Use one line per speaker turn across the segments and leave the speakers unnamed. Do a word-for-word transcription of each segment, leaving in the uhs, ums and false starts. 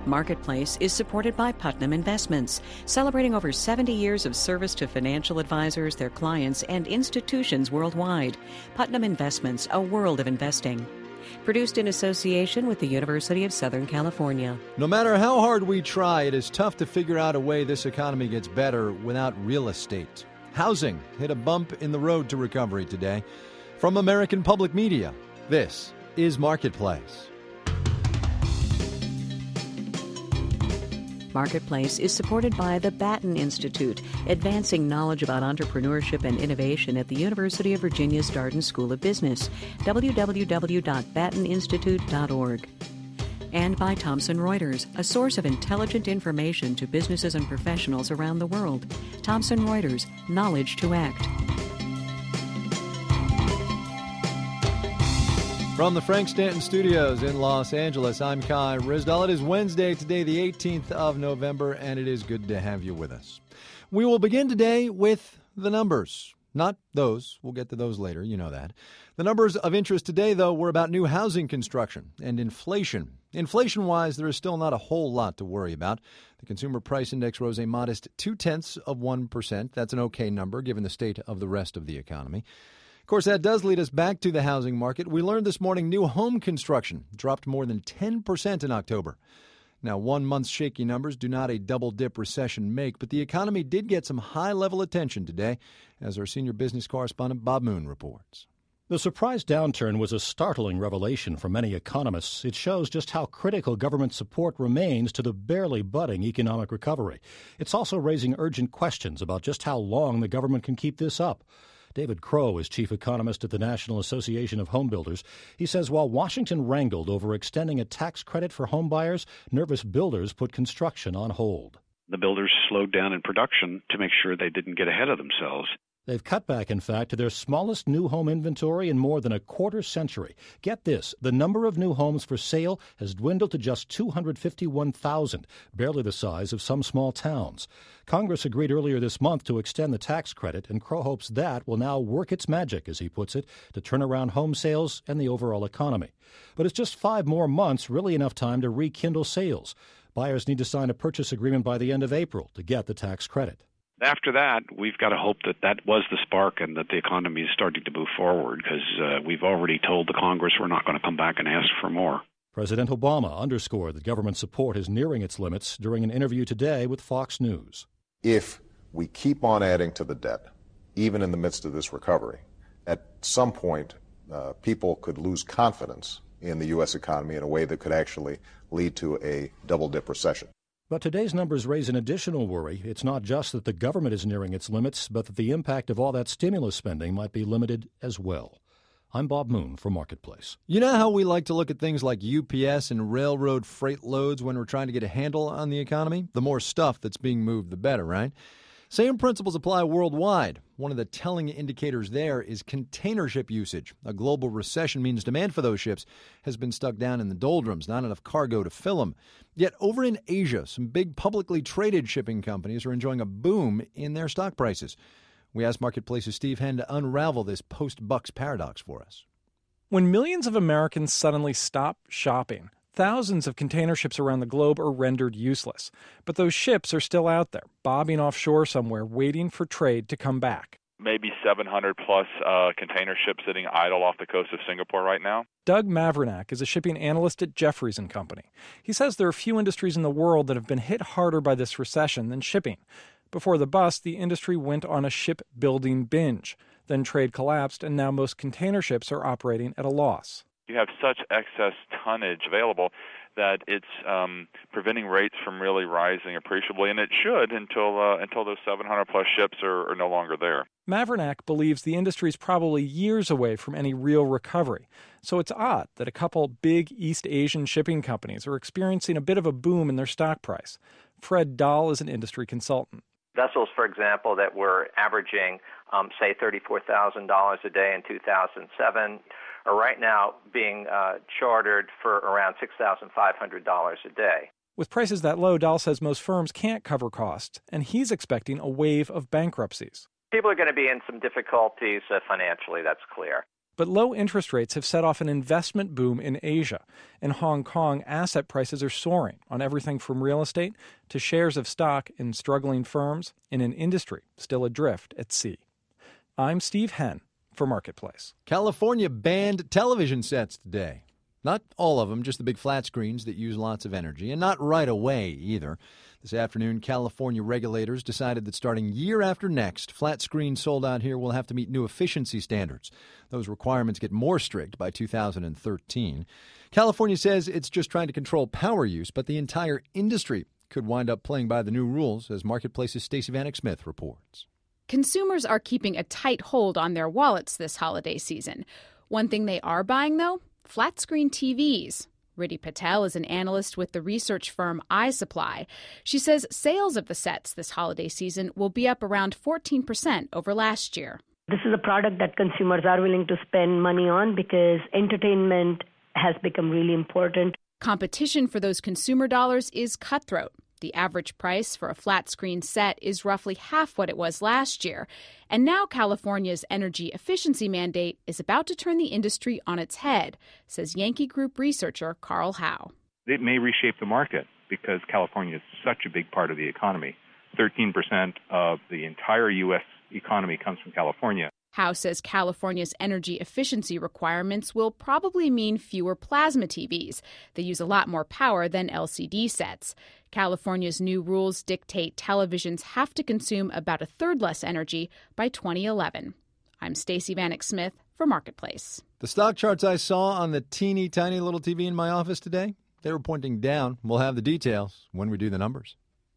Marketplace is supported by Putnam Investments, celebrating over seventy years of service to financial advisors, their clients, and institutions worldwide. Putnam Investments, a world of investing. Produced in association with the University of Southern California.
No matter how hard we try, it is tough to figure out a way this economy gets better without real estate. Housing hit a bump in the road to recovery today. From American Public Media, this is Marketplace.
Marketplace is supported by the Batten Institute, advancing knowledge about entrepreneurship and innovation at the University of Virginia's Darden School of Business, w w w dot batten institute dot org. And by Thomson Reuters, a source of intelligent information to businesses and professionals around the world. Thomson Reuters, knowledge to act.
From the Frank Stanton Studios in Los Angeles, I'm Kai Ryssdal. It is Wednesday, today the eighteenth of November, and it is good to have you with us. We will begin today with the numbers. Not those. We'll get to those later. You know that. The numbers of interest today, though, were about new housing construction and inflation. Inflation-wise, there is still not a whole lot to worry about. The Consumer Price Index rose a modest two-tenths of one percent. That's an okay number, given the state of the rest of the economy. Of course, that does lead us back to the housing market. We learned this morning new home construction dropped more than ten percent in October. Now, one month's shaky numbers do not a double-dip recession make, but the economy did get some high-level attention today, as our senior business correspondent Bob Moon reports.
The surprise downturn was a startling revelation for many economists. It shows just how critical government support remains to the barely budding economic recovery. It's also raising urgent questions about just how long the government can keep this up. David Crow is chief economist at the National Association of Home Builders. He says while Washington wrangled over extending a tax credit for home buyers, nervous builders put construction on hold.
The builders slowed down in production to make sure they didn't get ahead of themselves.
They've cut back, in fact, to their smallest new home inventory in more than a quarter century. Get this, the number of new homes for sale has dwindled to just two hundred fifty-one thousand, barely the size of some small towns. Congress agreed earlier this month to extend the tax credit, and Crow hopes that will now work its magic, as he puts it, to turn around home sales and the overall economy. But it's just five more months, really enough time to rekindle sales. Buyers need to sign a purchase agreement by the end of April to get the tax credit.
After that, we've got to hope that that was the spark and that the economy is starting to move forward, because uh, we've already told the Congress we're not going to come back and ask for more.
President Obama underscored that government support is nearing its limits during an interview today with Fox News.
If we keep on adding to the debt, even in the midst of this recovery, at some point uh, people could lose confidence in the U S economy in a way that could actually lead to a double-dip recession.
But today's numbers raise an additional worry. It's not just that the government is nearing its limits, but that the impact of all that stimulus spending might be limited as well. I'm Bob Moon for Marketplace.
You know how we like to look at things like U P S and railroad freight loads when we're trying to get a handle on the economy? The more stuff that's being moved, the better, right? Same principles apply worldwide. One of the telling indicators there is container ship usage. A global recession means demand for those ships has been stuck down in the doldrums, not enough cargo to fill them. Yet over in Asia, some big publicly traded shipping companies are enjoying a boom in their stock prices. We asked Marketplace's Steve Henn to unravel this post-Bucks paradox for us.
When millions of Americans suddenly stop shopping, thousands of container ships around the globe are rendered useless. But those ships are still out there, bobbing offshore somewhere, waiting for trade to come back.
Maybe seven hundred plus uh, container ships sitting idle off the coast of Singapore right now.
Doug Mavernack is a shipping analyst at Jefferies and Company. He says there are few industries in the world that have been hit harder by this recession than shipping. Before the bust, the industry went on a shipbuilding binge. Then trade collapsed, and now most container ships are operating at a loss.
You have such excess tonnage available that it's um, preventing rates from really rising appreciably, and it should until uh, until those seven hundred plus ships are, are no longer there.
Mavernack believes the industry is probably years away from any real recovery. So it's odd that a couple big East Asian shipping companies are experiencing a bit of a boom in their stock price. Fred Dahl is an industry consultant.
Vessels, for example, that were averaging, um, say, thirty-four thousand dollars a day in two thousand seven are right now being uh, chartered for around six thousand five hundred dollars a day.
With prices that low, Dahl says most firms can't cover costs, and he's expecting a wave of bankruptcies.
People are going to be in some difficulties uh, financially, that's clear.
But low interest rates have set off an investment boom in Asia. In Hong Kong, asset prices are soaring on everything from real estate to shares of stock in struggling firms in an industry still adrift at sea. I'm Steve Henn for Marketplace.
California banned television sets today. Not all of them, just the big flat screens that use lots of energy, and not right away either. This afternoon, California regulators decided that starting year after next, flat screens sold out here will have to meet new efficiency standards. Those requirements get more strict by two thousand thirteen. California says it's just trying to control power use, but the entire industry could wind up playing by the new rules, as Marketplace's Stacey Vanek Smith reports.
Consumers are keeping a tight hold on their wallets this holiday season. One thing they are buying, though? Flat-screen T Vs. Riddhi Patel is an analyst with the research firm iSupply. She says sales of the sets this holiday season will be up around fourteen percent over last year.
This is a product that consumers are willing to spend money on because entertainment has become really important.
Competition for those consumer dollars is cutthroat. The average price for a flat-screen set is roughly half what it was last year. And now California's energy efficiency mandate is about to turn the industry on its head, says Yankee Group researcher Carl Howe.
It may reshape the market because California is such a big part of the economy. thirteen percent of the entire U S economy comes from California.
Howe says California's energy efficiency requirements will probably mean fewer plasma T Vs. They use a lot more power than L C D sets. California's new rules dictate televisions have to consume about a third less energy by twenty eleven. I'm Stacey Vanek Smith for Marketplace.
The stock charts I saw on the teeny tiny little T V in my office today, they were pointing down. We'll have the details when we do the numbers.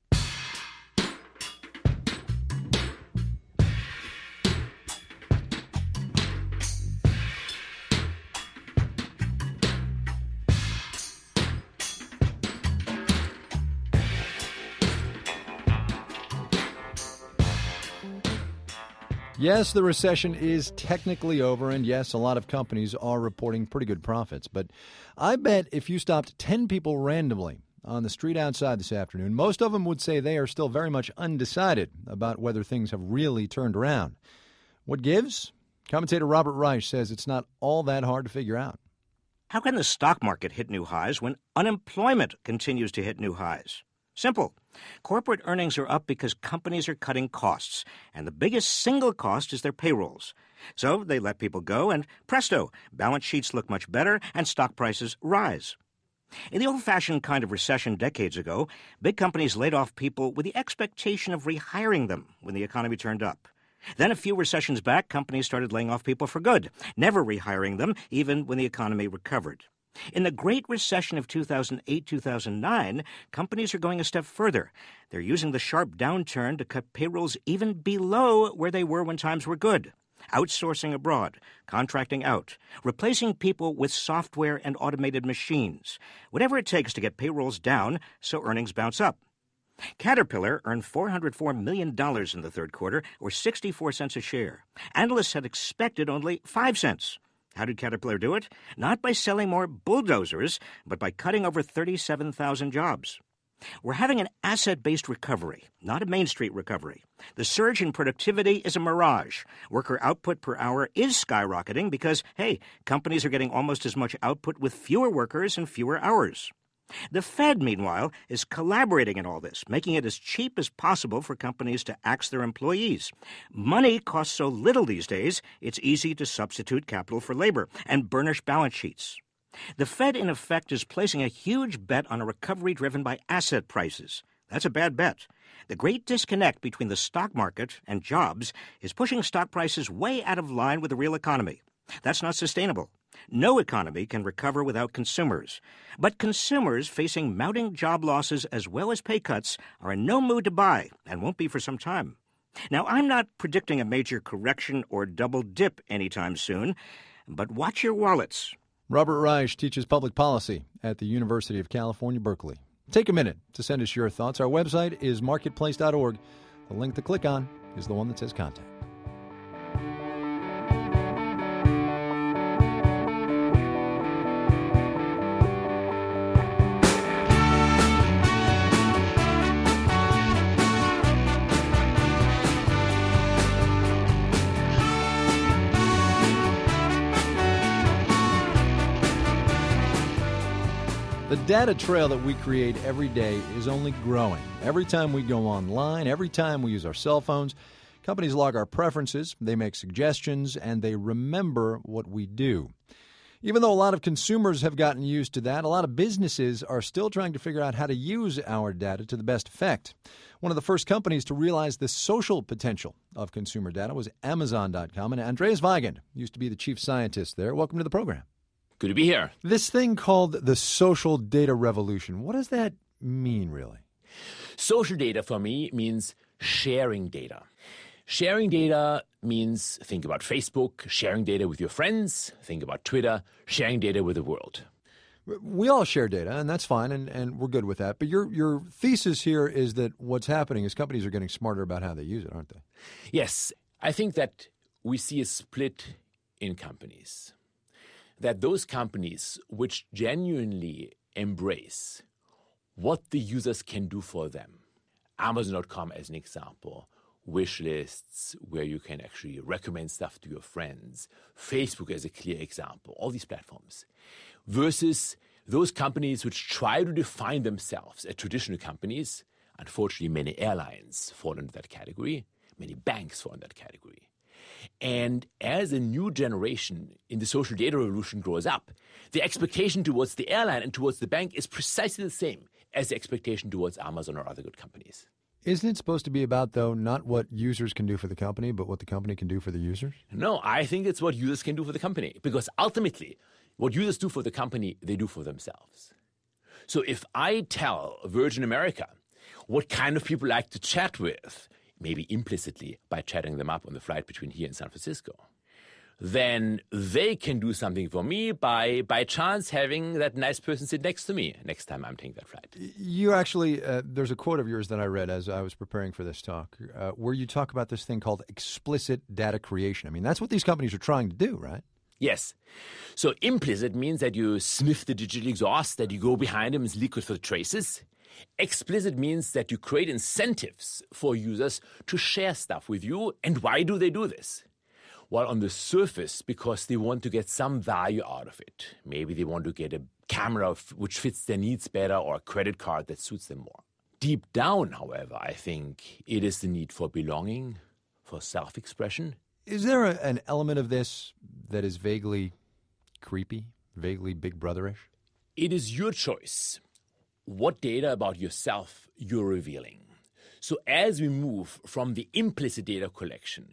Yes, the recession is technically over, and yes, a lot of companies are reporting pretty good profits. But I bet if you stopped ten people randomly on the street outside this afternoon, most of them would say they are still very much undecided about whether things have really turned around. What gives? Commentator Robert Reich says it's not all that hard to figure out.
How can the stock market hit new highs when unemployment continues to hit new highs? Simple. Corporate earnings are up because companies are cutting costs, and the biggest single cost is their payrolls. So they let people go, and presto, balance sheets look much better, and stock prices rise. In the old-fashioned kind of recession decades ago, big companies laid off people with the expectation of rehiring them when the economy turned up. Then a few recessions back, companies started laying off people for good, never rehiring them, even when the economy recovered. In the Great Recession of two thousand eight to two thousand nine, companies are going a step further. They're using the sharp downturn to cut payrolls even below where they were when times were good. Outsourcing abroad, contracting out, replacing people with software and automated machines. Whatever it takes to get payrolls down so earnings bounce up. Caterpillar earned four hundred four million dollars in the third quarter, or sixty-four cents a share. Analysts had expected only five cents. How did Caterpillar do it? Not by selling more bulldozers, but by cutting over thirty-seven thousand jobs. We're having an asset-based recovery, not a Main Street recovery. The surge in productivity is a mirage. Worker output per hour is skyrocketing because, hey, companies are getting almost as much output with fewer workers and fewer hours. The Fed, meanwhile, is collaborating in all this, making it as cheap as possible for companies to axe their employees. Money costs so little these days, it's easy to substitute capital for labor and burnish balance sheets. The Fed, in effect, is placing a huge bet on a recovery driven by asset prices. That's a bad bet. The great disconnect between the stock market and jobs is pushing stock prices way out of line with the real economy. That's not sustainable. No economy can recover without consumers. But consumers facing mounting job losses as well as pay cuts are in no mood to buy and won't be for some time. Now, I'm not predicting a major correction or double dip anytime soon, but watch your wallets.
Robert Reich teaches public policy at the University of California, Berkeley. Take a minute to send us your thoughts. Our website is marketplace dot org. The link to click on is the one that says contact. The data trail that we create every day is only growing. Every time we go online, every time we use our cell phones, companies log our preferences, they make suggestions, and they remember what we do. Even though a lot of consumers have gotten used to that, a lot of businesses are still trying to figure out how to use our data to the best effect. One of the first companies to realize the social potential of consumer data was Amazon dot com, and Andreas Weigand used to be the chief scientist there. Welcome to the program.
Good to be here.
This thing called the social data revolution, what does that mean, really?
Social data for me means sharing data. Sharing data means, think about Facebook, sharing data with your friends, think about Twitter, sharing data with the world.
We all share data, and that's fine, and, and we're good with that. But your your thesis here is that what's happening is companies are getting smarter about how they use it, aren't they?
Yes. I think that we see a split in companies. That those companies which genuinely embrace what the users can do for them, Amazon dot com as an example, wish lists where you can actually recommend stuff to your friends, Facebook as a clear example, all these platforms, versus those companies which try to define themselves as traditional companies. Unfortunately, many airlines fall into that category, many banks fall in that category. And as a new generation in the social data revolution grows up, the expectation towards the airline and towards the bank is precisely the same as the expectation towards Amazon or other good companies.
Isn't it supposed to be about, though, not what users can do for the company, but what the company can do for the users?
No, I think it's what users can do for the company. Because ultimately, what users do for the company, they do for themselves. So if I tell Virgin America what kind of people like to chat with, maybe implicitly by chatting them up on the flight between here and San Francisco, then they can do something for me by, by chance, having that nice person sit next to me next time I'm taking that flight.
You actually, uh, there's a quote of yours that I read as I was preparing for this talk, uh, where you talk about this thing called explicit data creation. I mean, that's what these companies are trying to do, right?
Yes. So implicit means that you sniff the digital exhaust, that you go behind them and liquid for the traces. Explicit means that you create incentives for users to share stuff with you. And why do they do this? Well, on the surface, because they want to get some value out of it. Maybe they want to get a camera which fits their needs better or a credit card that suits them more. Deep down, however, I think it is the need for belonging, for self-expression.
Is there a, an element of this that is vaguely creepy, vaguely Big Brother-ish?
It is your choice what data about yourself you're revealing. So as we move from the implicit data collection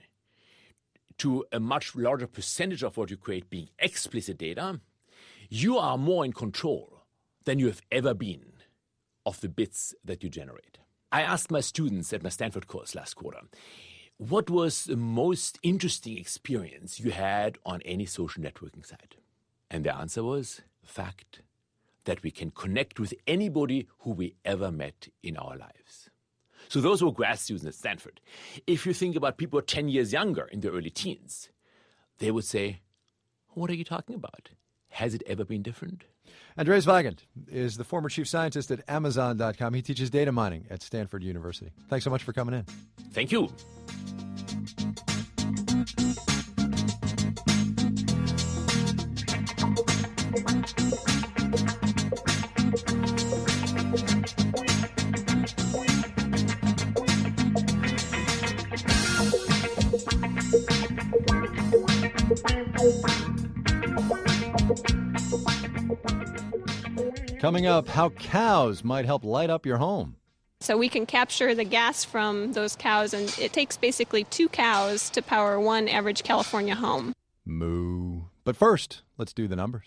to a much larger percentage of what you create being explicit data, you are more in control than you have ever been of the bits that you generate. I asked my students at my Stanford course last quarter, what was the most interesting experience you had on any social networking site? And the answer was the fact that we can connect with anybody who we ever met in our lives. So those were grad students at Stanford. If you think about people ten years younger in their early teens, they would say, what are you talking about? Has it ever been different?
Andreas Weigand is the former chief scientist at Amazon dot com. He teaches data mining at Stanford University. Thanks so much for coming in.
Thank you.
Coming up, how cows might help light up your home.
So we can capture the gas from those cows, and it takes basically two cows to power one average California home.
Moo. But first, let's do the numbers.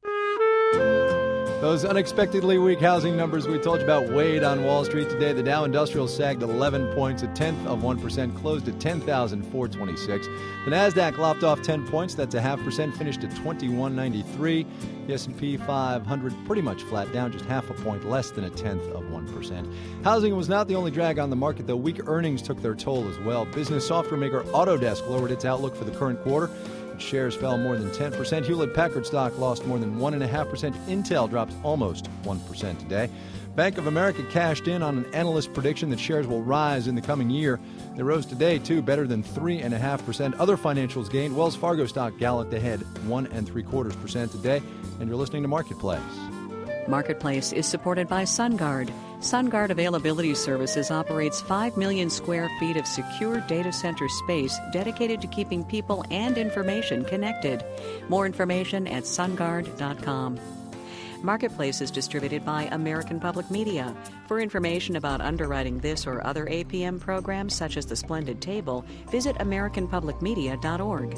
Those unexpectedly weak housing numbers we told you about weighed on Wall Street today. The Dow Industrial sagged eleven points, a tenth of one percent, closed at ten thousand four hundred twenty-six. The Nasdaq lopped off ten points, that's a half percent, finished at twenty-one ninety-three. The S and P five hundred pretty much flat, down just half a point, less than a tenth of one percent. Housing was not the only drag on the market, though. Weak earnings took their toll as well. Business software maker Autodesk lowered its outlook for the current quarter. Shares fell more than ten percent. Hewlett-Packard stock lost more than one point five percent. Intel dropped almost one percent today. Bank of America cashed in on an analyst prediction that shares will rise in the coming year. They rose today, too, better than three point five percent. Other financials gained. Wells Fargo stock galloped ahead one and three quarters percent today. And you're listening to Marketplace.
Marketplace is supported by SunGuard. SunGuard Availability Services operates five million square feet of secure data center space dedicated to keeping people and information connected. More information at sunguard dot com. Marketplace is distributed by American Public Media. For information about underwriting this or other A P M programs, such as The Splendid Table, visit american public media dot org.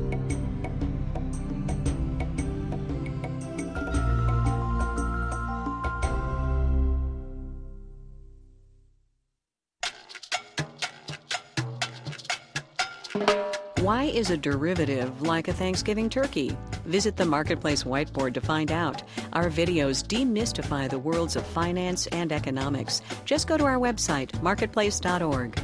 Why is a derivative like a Thanksgiving turkey? Visit the Marketplace whiteboard to find out. Our videos demystify the worlds of finance and economics. Just go to our website, marketplace dot org.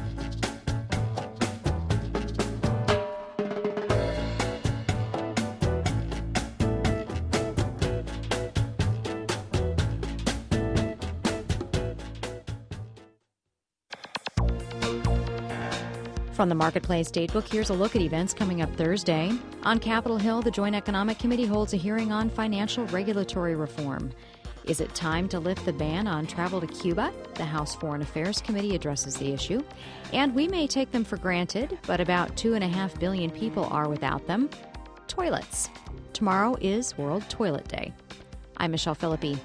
From the Marketplace Datebook, here's a look at events coming up Thursday. On Capitol Hill, the Joint Economic Committee holds a hearing on financial regulatory reform. Is it time to lift the ban on travel to Cuba? The House Foreign Affairs Committee addresses the issue. And we may take them for granted, but about two and a half billion people are without them. Toilets. Tomorrow is World Toilet Day. I'm Michelle Philippi.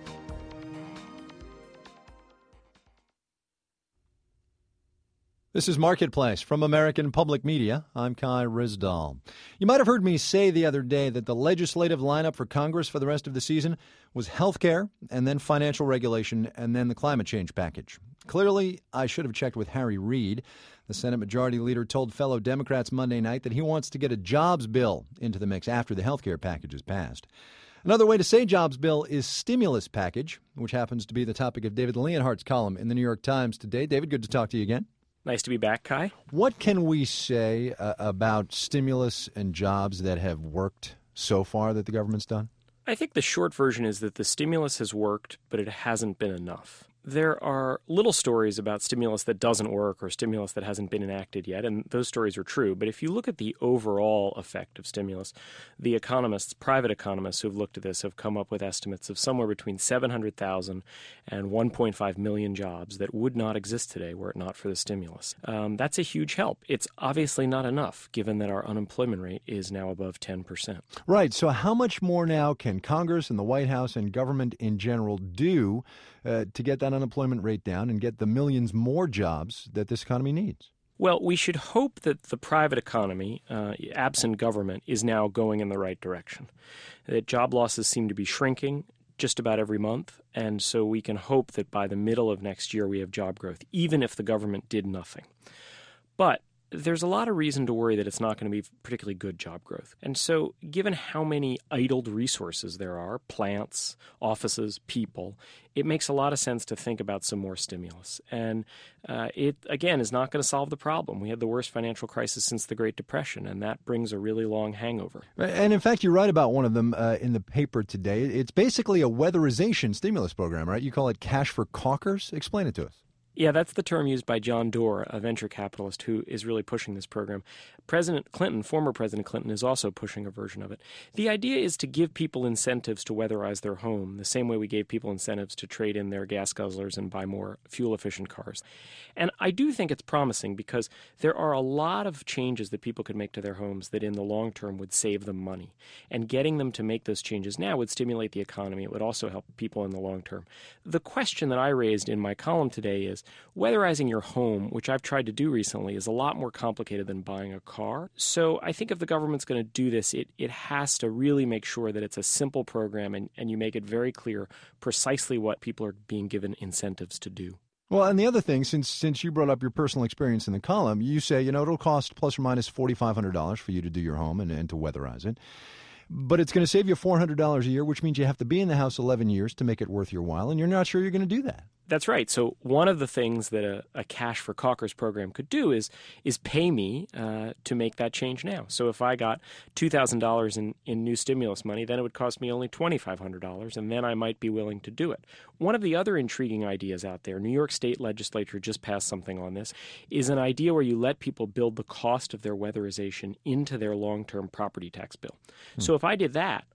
This is Marketplace from American Public Media. I'm Kai Ryssdal. You might have heard me say the other day that the legislative lineup for Congress for the rest of the season was health care, and then financial regulation, and then the climate change package. Clearly, I should have checked with Harry Reid. The Senate Majority Leader told fellow Democrats Monday night that he wants to get a jobs bill into the mix after the health care package is passed. Another way to say jobs bill is stimulus package, which happens to be the topic of David Leonhardt's column in the New York Times today. David, good to talk to you again.
Nice to be back, Kai.
What can we say uh, about stimulus and jobs that have worked so far that the government's done?
I think the short version is that the stimulus has worked, but it hasn't been enough. There are little stories about stimulus that doesn't work or stimulus that hasn't been enacted yet, and those stories are true. But if you look at the overall effect of stimulus, the economists, private economists who have looked at this have come up with estimates of somewhere between seven hundred thousand and one point five million jobs that would not exist today were it not for the stimulus. Um, that's a huge help. It's obviously not enough, given that our unemployment rate is now above ten percent.
Right. So how much more now can Congress and the White House and government in general do uh, to get that unemployment rate down and get the millions more jobs that this economy needs?
Well, we should hope that the private economy, uh, absent government, is now going in the right direction. That job losses seem to be shrinking just about every month, and so we can hope that by the middle of next year we have job growth, even if the government did nothing. But there's a lot of reason to worry that it's not going to be particularly good job growth. And so given how many idled resources there are, plants, offices, people, it makes a lot of sense to think about some more stimulus. And uh, it, again, is not going to solve the problem. We had the worst financial crisis since the Great Depression, and that brings a really long hangover.
And in fact, you write about one of them uh, in the paper today. It's basically a weatherization stimulus program, right? You call it cash for caulkers. Explain it to us.
Yeah, that's the term used by John Doerr, a venture capitalist who is really pushing this program. President Clinton, former President Clinton, is also pushing a version of it. The idea is to give people incentives to weatherize their home, the same way we gave people incentives to trade in their gas guzzlers and buy more fuel-efficient cars. And I do think it's promising because there are a lot of changes that people could make to their homes that in the long term would save them money. And getting them to make those changes now would stimulate the economy. It would also help people in the long term. The question that I raised in my column today is, weatherizing your home, which I've tried to do recently, is a lot more complicated than buying a car. So I think if the government's going to do this, it, it has to really make sure that it's a simple program and, and you make it very clear precisely what people are being given incentives to do.
Well, and the other thing, since since you brought up your personal experience in the column, you say, you know, it'll cost plus or minus four thousand five hundred dollars for you to do your home and, and to weatherize it. But it's going to save you four hundred dollars a year, which means you have to be in the house eleven years to make it worth your while, and you're not sure you're going to do that.
That's right. So one of the things that a, a Cash for Caulkers program could do is is pay me uh, to make that change now. So if I got two thousand dollars in, in new stimulus money, then it would cost me only two thousand five hundred dollars, and then I might be willing to do it. One of the other intriguing ideas out there, New York State Legislature just passed something on this, is an idea where you let people build the cost of their weatherization into their long-term property tax bill. Hmm. So if I did that,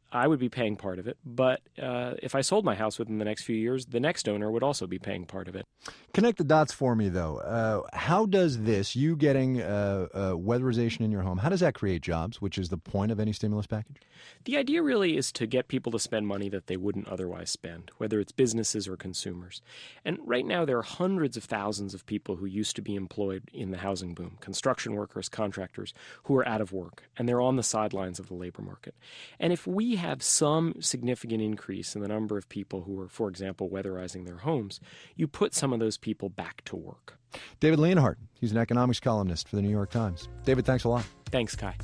I would be paying part of it, but uh, if I sold my house within the next few years, the next owner would also be paying part of it.
Connect the dots for me, though. Uh, how does this, you getting uh, uh, weatherization in your home, how does that create jobs, which is the point of any stimulus package?
The idea really is to get people to spend money that they wouldn't otherwise spend, whether it's businesses or consumers. And right now there are hundreds of thousands of people who used to be employed in the housing boom, construction workers, contractors, who are out of work, and they're on the sidelines of the labor market. And if we have some significant increase in the number of people who are, for example, weatherizing their homes, you put some of those people back to work.
David Leonhardt, he's an economics columnist for the New York Times. David, thanks a lot.
Thanks, Kai.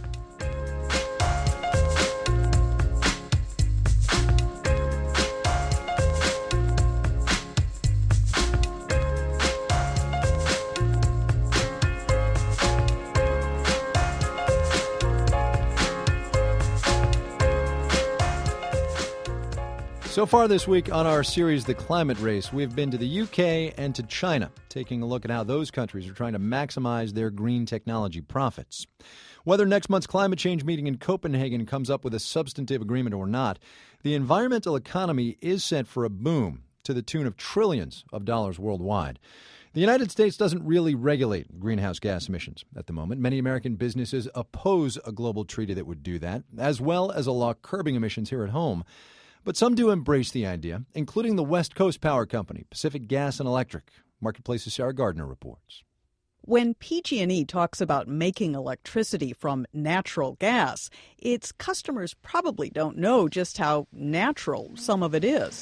So far this week on our series, The Climate Race, we've been to the U K and to China, taking a look at how those countries are trying to maximize their green technology profits. Whether next month's climate change meeting in Copenhagen comes up with a substantive agreement or not, the environmental economy is set for a boom to the tune of trillions of dollars worldwide. The United States doesn't really regulate greenhouse gas emissions at the moment. Many American businesses oppose a global treaty that would do that, as well as a law curbing emissions here at home. But some do embrace the idea, including the West Coast Power Company, Pacific Gas and Electric. Marketplace's Sarah Gardner reports.
When P G and E talks about making electricity from natural gas, its customers probably don't know just how natural some of it is.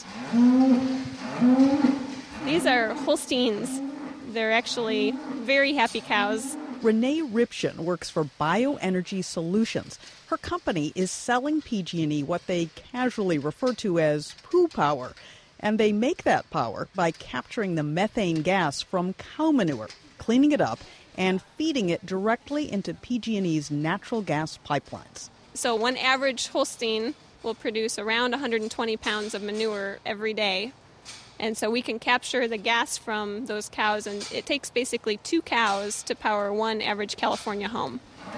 These are Holsteins. They're actually very happy cows.
Renee Ripshin works for Bioenergy Solutions. Her company is selling P G and E what they casually refer to as poo power. And they make that power by capturing the methane gas from cow manure, cleaning it up, and feeding it directly into P G and E's natural gas pipelines.
So one average Holstein will produce around one hundred twenty pounds of manure every day. And so we can capture the gas from those cows, and it takes basically two cows to power one average California home.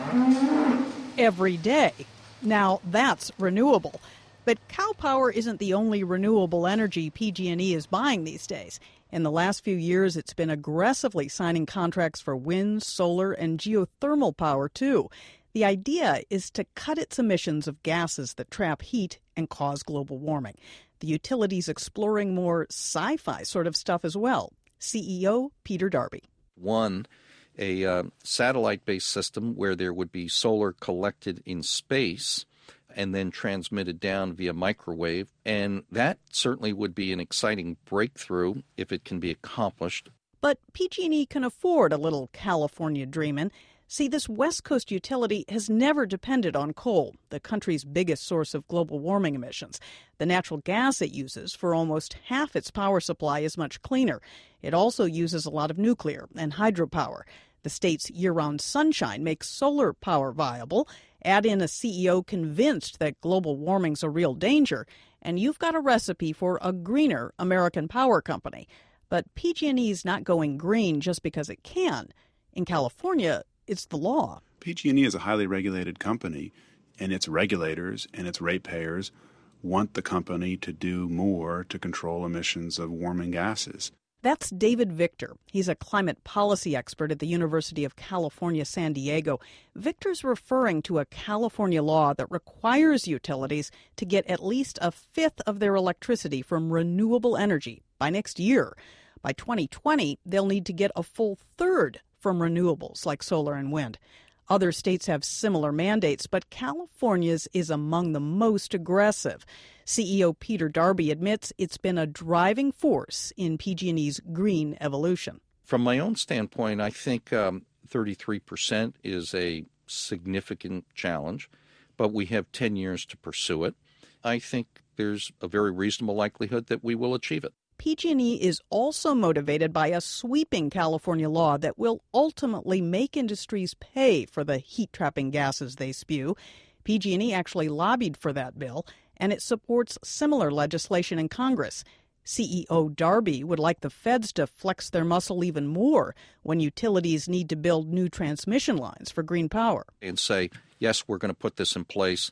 Every day. Now, that's renewable. But cow power isn't the only renewable energy P G and E is buying these days. In the last few years, it's been aggressively signing contracts for wind, solar, and geothermal power, too. The idea is to cut its emissions of gases that trap heat and cause global warming. The utility's exploring more sci-fi sort of stuff as well. C E O Peter Darby.
One, a uh, satellite-based system where there would be solar collected in space and then transmitted down via microwave. And that certainly would be an exciting breakthrough if it can be accomplished.
But P G and E can afford a little California dreamin'. See, this West Coast utility has never depended on coal, the country's biggest source of global warming emissions. The natural gas it uses for almost half its power supply is much cleaner. It also uses a lot of nuclear and hydropower. The state's year-round sunshine makes solar power viable. Add in a C E O convinced that global warming's a real danger, and you've got a recipe for a greener American power company. But P G and E's not going green just because it can. In California, it's the law.
P G and E is a highly regulated company, and its regulators and its ratepayers want the company to do more to control emissions of warming gases.
That's David Victor. He's a climate policy expert at the University of California, San Diego. Victor's referring to a California law that requires utilities to get at least a fifth of their electricity from renewable energy by next year. By twenty twenty, they'll need to get a full third from renewables like solar and wind. Other states have similar mandates, but California's is among the most aggressive. C E O Peter Darby admits it's been a driving force in P G and E's green evolution.
From my own standpoint, I think um, thirty-three percent is a significant challenge, but we have ten years to pursue it. I think there's a very reasonable likelihood that we will achieve it.
P G and E is also motivated by a sweeping California law that will ultimately make industries pay for the heat-trapping gases they spew. P G and E actually lobbied for that bill, and it supports similar legislation in Congress. C E O Darby would like the feds to flex their muscle even more when utilities need to build new transmission lines for green power.
And say, yes, we're going to put this in place.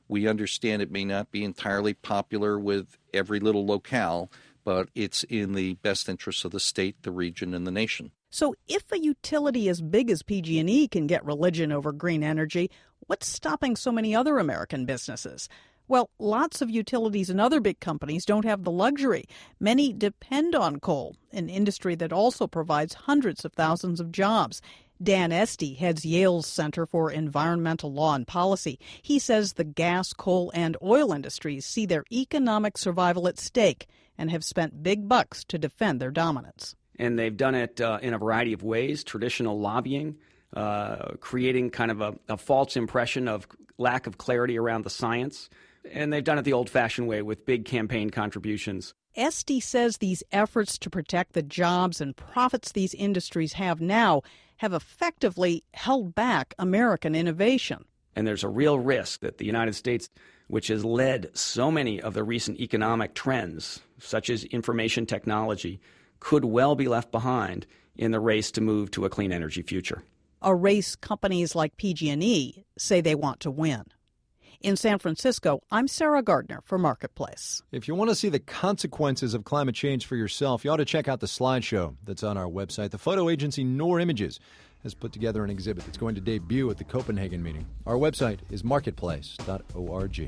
We understand it may not be entirely popular with every little locale, but it's in the best interests of the state, the region, and the nation.
So if a utility as big as P G and E can get religion over green energy, what's stopping so many other American businesses? Well, lots of utilities and other big companies don't have the luxury. Many depend on coal, an industry that also provides hundreds of thousands of jobs. Dan Esty heads Yale's Center for Environmental Law and Policy. He says the gas, coal, and oil industries see their economic survival at stake and have spent big bucks to defend their dominance.
And they've done it uh, in a variety of ways, traditional lobbying, uh, creating kind of a, a false impression of lack of clarity around the science. And they've done it the old-fashioned way with big campaign contributions.
Esty says these efforts to protect the jobs and profits these industries have now have effectively held back American innovation.
And there's a real risk that the United States, which has led so many of the recent economic trends, such as information technology, could well be left behind in the race to move to a clean energy future.
A race companies like P G and E say they want to win. In San Francisco, I'm Sarah Gardner for Marketplace.
If you want to see the consequences of climate change for yourself, you ought to check out the slideshow that's on our website. The photo agency Nor Images has put together an exhibit that's going to debut at the Copenhagen meeting. Our website is marketplace dot org.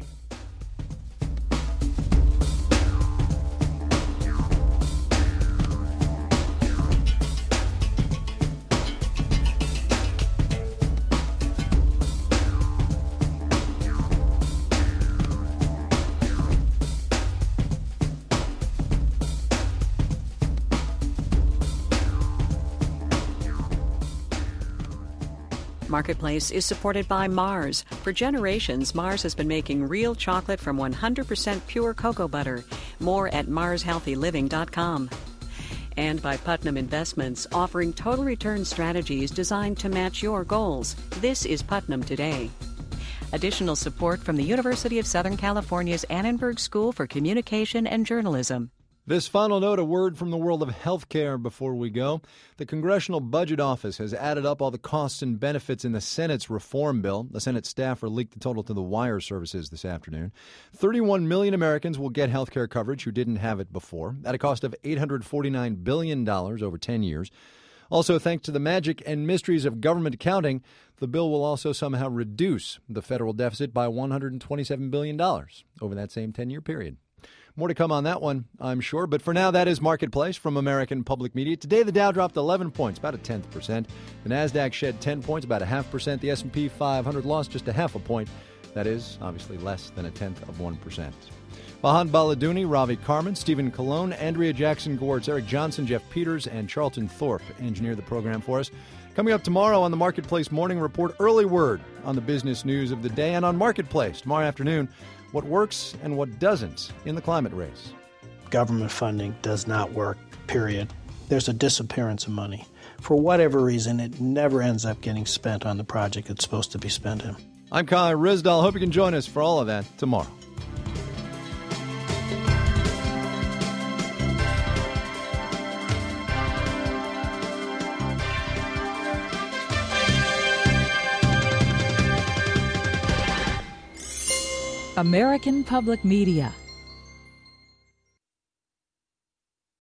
Marketplace is supported by Mars. For generations, Mars has been making real chocolate from one hundred percent pure cocoa butter. More at mars healthy living dot com. And by Putnam Investments, offering total return strategies designed to match your goals. This is Putnam Today. Additional support from the University of Southern California's Annenberg School for Communication and Journalism.
This final note, a word from the world of health care before we go. The Congressional Budget Office has added up all the costs and benefits in the Senate's reform bill. The Senate staffer leaked the total to the wire services this afternoon. thirty-one million Americans will get health care coverage who didn't have it before, at a cost of eight hundred forty-nine billion dollars over ten years. Also, thanks to the magic and mysteries of government accounting, the bill will also somehow reduce the federal deficit by one hundred twenty-seven billion dollars over that same ten-year period. More to come on that one, I'm sure. But for now, that is Marketplace from American Public Media. Today, the Dow dropped eleven points, about a tenth percent. The Nasdaq shed ten points, about a half percent. The S and P five hundred lost just a half a point. That is obviously less than a tenth of one percent. Vahan Baladouni, Ravi Carmen, Stephen Colon, Andrea Jackson-Gortz, Eric Johnson, Jeff Peters, and Charlton Thorpe engineer the program for us. Coming up tomorrow on the Marketplace Morning Report, early word on the business news of the day, and on Marketplace tomorrow afternoon, what works and what doesn't in the climate race.
Government funding does not work, period. There's a disappearance of money. For whatever reason, it never ends up getting spent on the project it's supposed to be spent in.
I'm Kai Ryssdal. Hope you can join us for all of that tomorrow.
American Public Media